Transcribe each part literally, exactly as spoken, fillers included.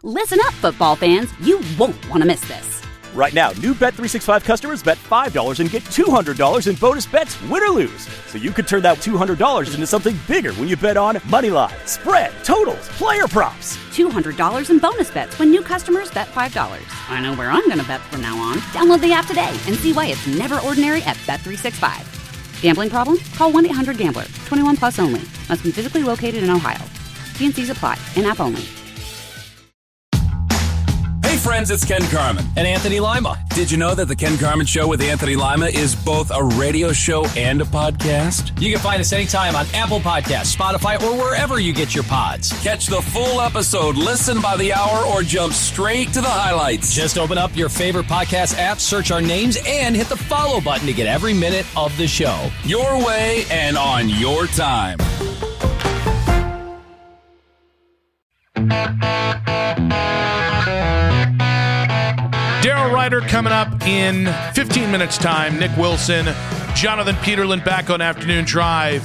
Listen up, football fans. You won't want to miss this. Right now, new Bet three sixty-five customers bet five dollars and get two hundred dollars in bonus bets, win or lose. So you could turn that two hundred dollars into something bigger when you bet on money line, spread, totals, player props. two hundred dollars in bonus bets when new customers bet five dollars. I know where I'm going to bet from now on. Download the app today and see why it's never ordinary at Bet three sixty-five. Gambling problem? Call one eight hundred gambler. twenty-one plus only. Must be physically located in Ohio. T and C's apply. In-app only. Hey friends, it's Ken Carman. And Anthony Lima. Did you know that the Ken Carman Show with Anthony Lima is both a radio show and a podcast? You can find us anytime on Apple Podcasts, Spotify, or wherever you get your pods. Catch the full episode, listen by the hour, or jump straight to the highlights. Just open up your favorite podcast app, search our names, and hit the follow button to get every minute of the show. Your way and on your time. Daryl Ryder coming up in fifteen minutes time. Nick Wilson, Jonathan Peterlin back on Afternoon Drive.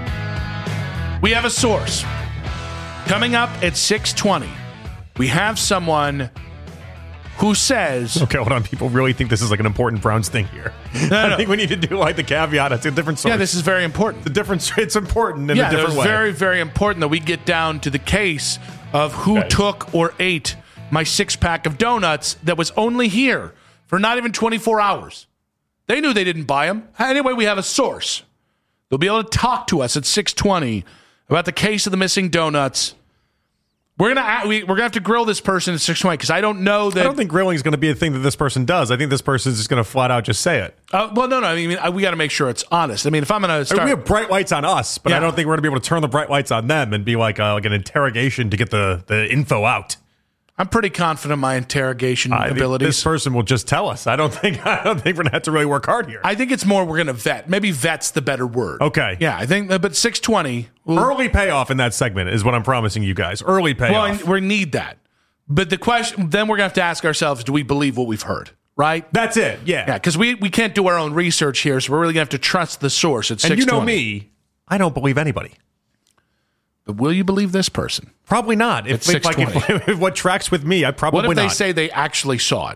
We have a source. Coming up at six twenty, we have someone who says... Okay, hold on. People really think this is like an important Browns thing here. No, I no. think we need to do like the caveat. It's a different source. Yeah, this is very important. The difference, it's important in yeah, a different it's way. very, very important that we get down to the case of who Okay. took or ate my six-pack of donuts that was only here for not even twenty-four hours. They knew they didn't buy them. Anyway, we have a source. They'll be able to talk to us at six twenty about the case of the missing donuts. We're gonna we, we're gonna have to grill this person at six twenty because I don't know that. I don't think grilling is going to be a thing that this person does. I think this person is just going to flat out just say it. Uh, well, no, no. I mean, we got to make sure it's honest. I mean, if I'm going to start, I mean, we have bright lights on us, but Yeah. I don't think we're going to be able to turn the bright lights on them and be like uh, like an interrogation to get the, the info out. I'm pretty confident in my interrogation I think abilities. This person will just tell us. I don't think I don't think we're going to have to really work hard here. I think it's more we're going to vet. Maybe vet's the better word. Okay. Yeah, I think, but six twenty. We'll, Early payoff in that segment is what I'm promising you guys. Early payoff. well, we need that. But the question, then we're going to have to ask ourselves, do we believe what we've heard? Right? That's it. Yeah. Yeah, because we, we can't do our own research here, so we're really going to have to trust the source at six twenty. And you know me, I don't believe anybody. But will you believe this person? Probably not. If, if, like, if, if what tracks with me, I probably What if not. they say they actually saw it?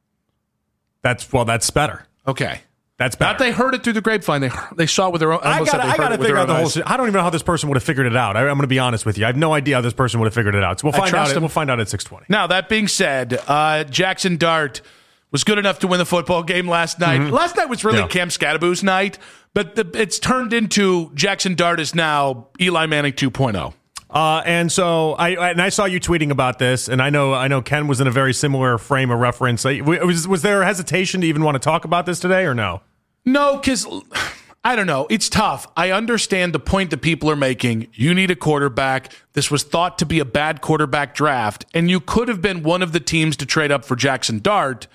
That's well, that's better. Okay. That's better. Not they heard it through the grapevine. They they saw it with their own. I got I got to figure out the whole shit. I don't even know how this person would have figured it out. I, I'm going to be honest with you. I have no idea how this person would have figured it out. So we'll I find trust out. him. We'll find out at six twenty. Now, that being said, uh, Jackson Dart was good enough to win the football game last night. Mm-hmm. Last night was really Yeah. Cam Scadaboo's night, but the, it's turned into Jackson Dart is now Eli Manning two point oh. Uh, and so I and I saw you tweeting about this, and I know I know Ken was in a very similar frame of reference. Like, Was was there hesitation to even want to talk about this today, or no? No, because I don't know. It's tough. I understand the point that people are making. You need a quarterback. This was thought to be a bad quarterback draft, and you could have been one of the teams to trade up for Jackson Dart.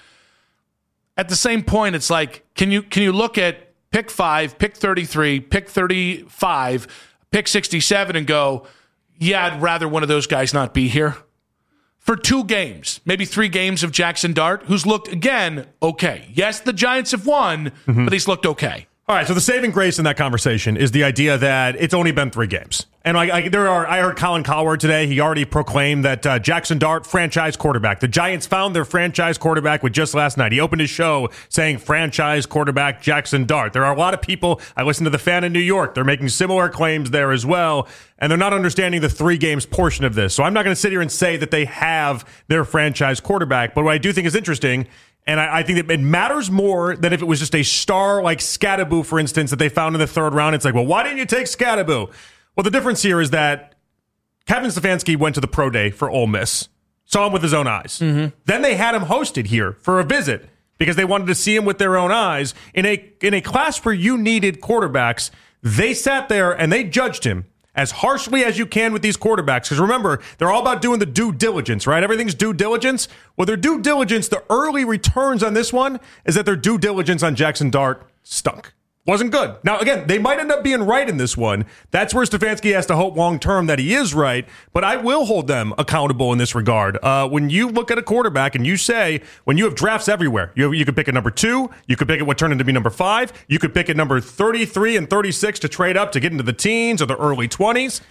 At the same point, it's like, can you can you look at pick five, pick thirty-three, pick thirty-five, pick sixty-seven, and go, yeah, I'd rather one of those guys not be here? For two games, maybe three games of Jackson Dart, who's looked, again, okay. Yes, the Giants have won, Mm-hmm. but he's looked okay. All right, so the saving grace in that conversation is the idea that it's only been three games. And I, I, there are, I heard Colin Cowherd today. He already proclaimed that uh, Jackson Dart, franchise quarterback. The Giants found their franchise quarterback with just last night. He opened his show saying franchise quarterback Jackson Dart. There are a lot of people, I listened to the Fan in New York, they're making similar claims there as well, and they're not understanding the three games portion of this. So I'm not going to sit here and say that they have their franchise quarterback, but what I do think is interesting, and I, I think that it matters more than if it was just a star like Scadaboo, for instance, that they found in the third round. It's like, well, why didn't you take Scadaboo? Well, the difference here is that Kevin Stefanski went to the pro day for Ole Miss, saw him with his own eyes. Mm-hmm. Then they had him hosted here for a visit because they wanted to see him with their own eyes. In a in a class where you needed quarterbacks, they sat there and they judged him as harshly as you can with these quarterbacks. Because remember, they're all about doing the due diligence, right? Everything's due diligence. Well, their due diligence, the early returns on this one is that their due diligence on Jackson Dart stunk. Wasn't good. Now, again, they might end up being right in this one. That's where Stefanski has to hope long-term that he is right, but I will hold them accountable in this regard. Uh, when you look at a quarterback and you say, when you have drafts everywhere, you, you could pick a number two, you could pick it what turned into be number five, you could pick a number thirty-three and thirty-six to trade up to get into the teens or the early twenties.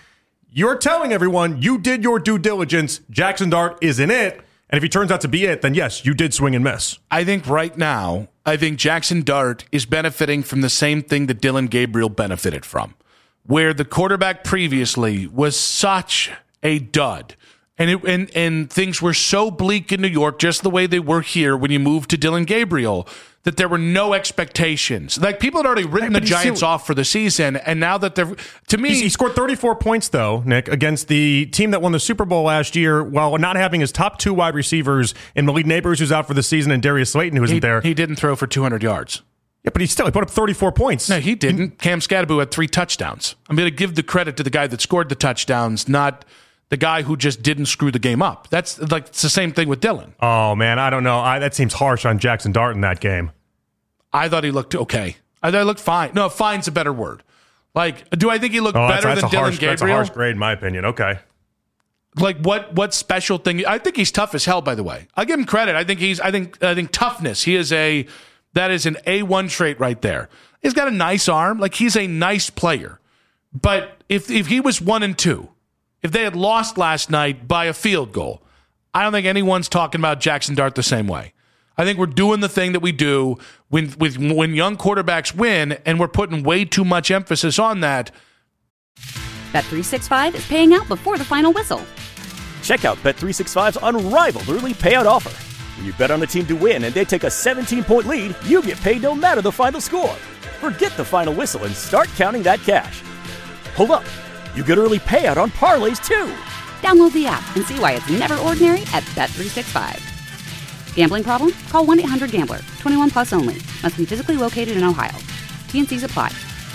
you're telling everyone you did your due diligence. Jackson Dart isn't it. And if he turns out to be it, then yes, you did swing and miss. I think right now, I think Jackson Dart is benefiting from the same thing that Dillon Gabriel benefited from, where the quarterback previously was such a dud. And, it, and and things were so bleak in New York, just the way they were here when you moved to Dillon Gabriel, that there were no expectations. Like, people had already written right, the Giants see, off for the season, and now that they're, to me... He scored thirty-four points, though, Nick, against the team that won the Super Bowl last year, while not having his top two wide receivers in Malik Neighbors, who's out for the season, and Darius Slayton, who isn't he, there. He didn't throw for two hundred yards. Yeah, but he still he put up thirty-four points. No, he didn't. He, Cam Scadaboo had three touchdowns. I'm going to give the credit to the guy that scored the touchdowns, not... the guy who just didn't screw the game up. That's like it's the same thing with Dillon. Oh, man, I don't know. I, that seems harsh on Jackson Dart in that game. I thought he looked okay. I thought he looked fine. No, fine's a better word. Like, do I think he looked oh, better that's, that's than Dillon harsh, Gabriel? That's a harsh grade in my opinion. Okay. Like, what what special thing? I think he's tough as hell, by the way. I give him credit. I think he's I think I think toughness. He is a that is an A one trait right there. He's got a nice arm. Like, he's a nice player. But if if he was one and two, if they had lost last night by a field goal, I don't think anyone's talking about Jackson Dart the same way. I think we're doing the thing that we do when with when young quarterbacks win, and we're putting way too much emphasis on that. Bet three sixty-five is paying out before the final whistle. Check out Bet three sixty-five's unrivaled early payout offer. When you bet on a team to win and they take a seventeen-point lead, you get paid no matter the final score. Forget the final whistle and start counting that cash. Hold up. You get early payout on parlays, too. Download the app and see why it's never ordinary at Bet three sixty-five. Gambling problem? Call one eight hundred gambler. twenty-one plus only. Must be physically located in Ohio. T N Cs apply.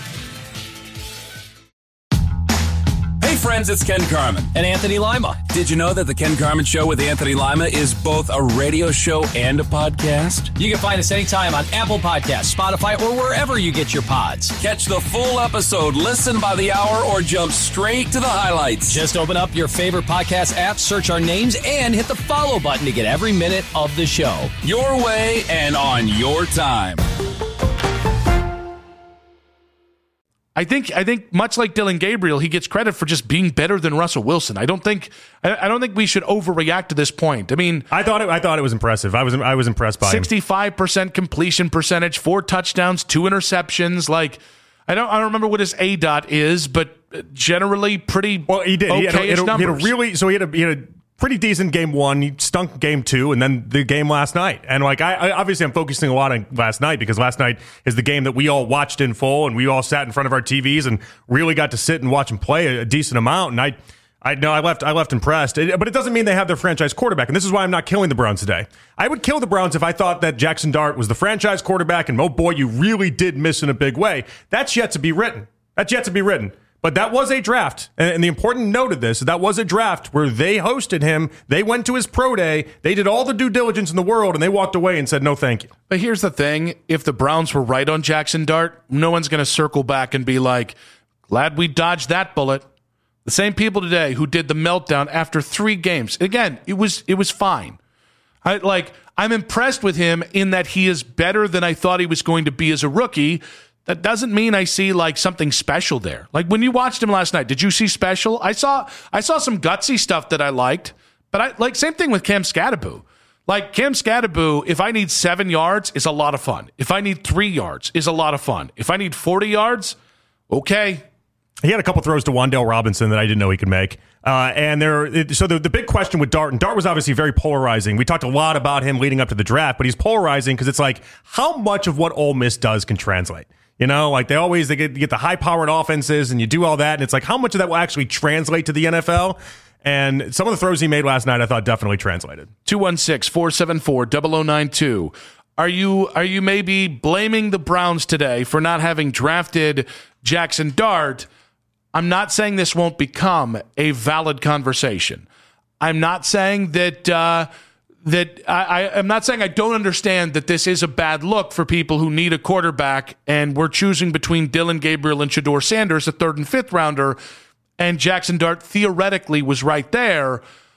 Hey friends, it's Ken Carman. And Anthony Lima. Did you know that the Ken Carman Show with Anthony Lima is both a radio show and a podcast? You can find us anytime on Apple Podcasts, Spotify, or wherever you get your pods. Catch the full episode, listen by the hour, or jump straight to the highlights. Just open up your favorite podcast app, search our names, and hit the follow button to get every minute of the show. Your way and on your time. I think I think much like Dillon Gabriel, he gets credit for just being better than Russell Wilson. I don't think I, I don't think we should overreact to this point. I mean, I thought it, I thought it was impressive. I was I was impressed by sixty-five percent completion percentage, four touchdowns, two interceptions. Like, I don't I don't remember what his A DOT is, but generally pretty well. He did. He had, a, he, had a, he had a really so he had a, he had a pretty decent game one. He stunk game two, and then the game last night. And like I, I obviously I'm focusing a lot on last night because last night is the game that we all watched in full, and we all sat in front of our T Vs and really got to sit and watch him play a, a decent amount. And I, I know I left I left impressed, it, but it doesn't mean they have their franchise quarterback. And this is why I'm not killing the Browns today. I would kill the Browns if I thought that Jackson Dart was the franchise quarterback, and oh boy, you really did miss in a big way. That's yet to be written. That's yet to be written. But that was a draft, and the important note of this, that was a draft where they hosted him, they went to his pro day, they did all the due diligence in the world, and they walked away and said, no, thank you. But here's the thing, if the Browns were right on Jackson Dart, no one's going to circle back and be like, glad we dodged that bullet. The same people today who did the meltdown after three games. Again, it was it was fine. I like I'm impressed with him in that he is better than I thought he was going to be as a rookie. That doesn't mean I see like something special there. Like when you watched him last night, did you see special? I saw I saw some gutsy stuff that I liked, but I like same thing with Cam Scadaboo. Like Cam Scadaboo, if I need seven yards, is a lot of fun. If I need three yards, is a lot of fun. If I need forty yards, okay. He had a couple throws to Wan'Dale Robinson that I didn't know he could make. Uh, and there, so the, the big question with Dart, and Dart was obviously very polarizing. We talked a lot about him leading up to the draft, but he's polarizing because it's like how much of what Ole Miss does can translate. You know, like they always they get, you get the high-powered offenses and you do all that, and it's like how much of that will actually translate to the N F L? And some of the throws he made last night I thought definitely translated. two one six, four seven four, zero zero nine two. Are you are you maybe blaming the Browns today for not having drafted Jackson Dart? I'm not saying this won't become a valid conversation. I'm not saying that uh, that I, I, I'm not saying I don't understand that this is a bad look for people who need a quarterback, and we're choosing between Dillon Gabriel and Shedeur Sanders, a third and fifth rounder, and Jackson Dart theoretically was right there.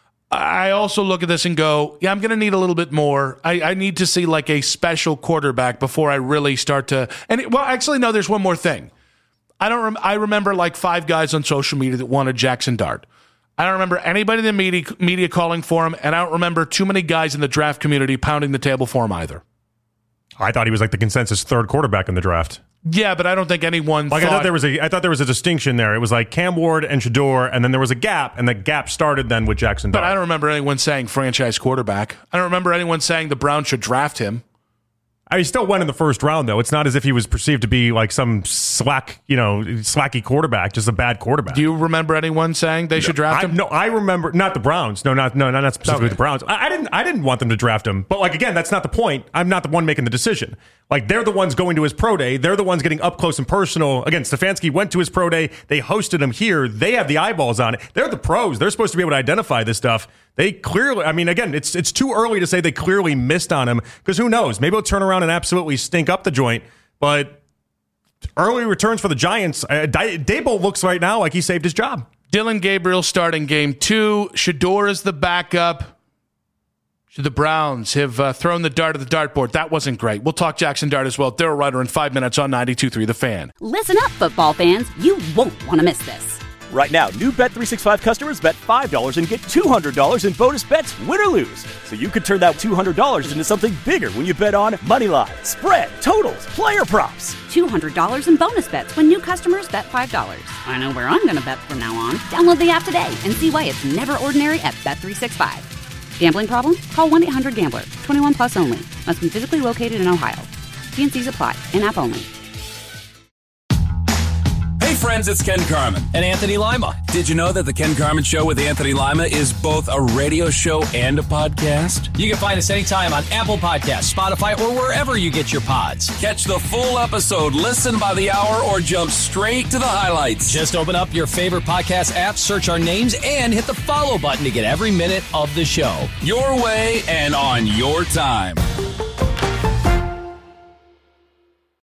I also look at this and go, yeah, I'm going to need a little bit more. I, I need to see like a special quarterback before I really start to. And it, well, actually, no. There's one more thing. I don't. Rem- I remember like five guys on social media that wanted Jackson Dart. I don't remember anybody in the media, media calling for him, and I don't remember too many guys in the draft community pounding the table for him either. I thought he was like the consensus third quarterback in the draft. Yeah, but I don't think anyone like thought... I thought there was a I thought there was a distinction there. It was like Cam Ward and Shedeur, and then there was a gap, and the gap started then with Jackson Dart. But I don't remember anyone saying franchise quarterback. I don't remember anyone saying the Browns should draft him. I mean, he still went in the first round, though. It's not as if he was perceived to be like some slack, you know, slacky quarterback, just a bad quarterback. Do you remember anyone saying they should draft I, him? No, I remember not the Browns. No, not no, not specifically Okay. the Browns. I, I didn't. I didn't want them to draft him. But like again, that's not the point. I'm not the one making the decision. Like they're the ones going to his pro day. They're the ones getting up close and personal. Again, Stefanski went to his pro day. They hosted him here. They have the eyeballs on it. They're the pros. They're supposed to be able to identify this stuff. They clearly, I mean, again, it's it's too early to say they clearly missed on him because who knows? Maybe he'll turn around and absolutely stink up the joint. But early returns for the Giants. Uh, Dable looks right now like he saved his job. Dillon Gabriel starting game two. Shedeur is the backup. Should the Browns have uh, thrown the dart at the dartboard? That wasn't great. We'll talk Jackson Dart as well. Daryl Ruiter in five minutes on ninety-two point three The Fan. Listen up, football fans. You won't want to miss this. Right now, new Bet three sixty-five customers bet five dollars and get two hundred dollars in bonus bets, win or lose. So you could turn that two hundred dollars into something bigger when you bet on moneyline, spread, totals, player props. two hundred dollars in bonus bets when new customers bet five dollars. I know where I'm going to bet from now on. Download the app today and see why it's never ordinary at Bet three sixty-five. Gambling problem? Call one eight hundred gambler. twenty-one plus only. Must be physically located in Ohio. T and C's apply. In-app only. Hey friends, it's Ken Carman. And Anthony Lima. Did you know that the Ken Carman Show with Anthony Lima is both a radio show and a podcast? You can find us anytime on Apple Podcasts, Spotify, or wherever you get your pods. Catch the full episode, listen by the hour, or jump straight to the highlights. Just open up your favorite podcast app, search our names, and hit the follow button to get every minute of the show. Your way and on your time.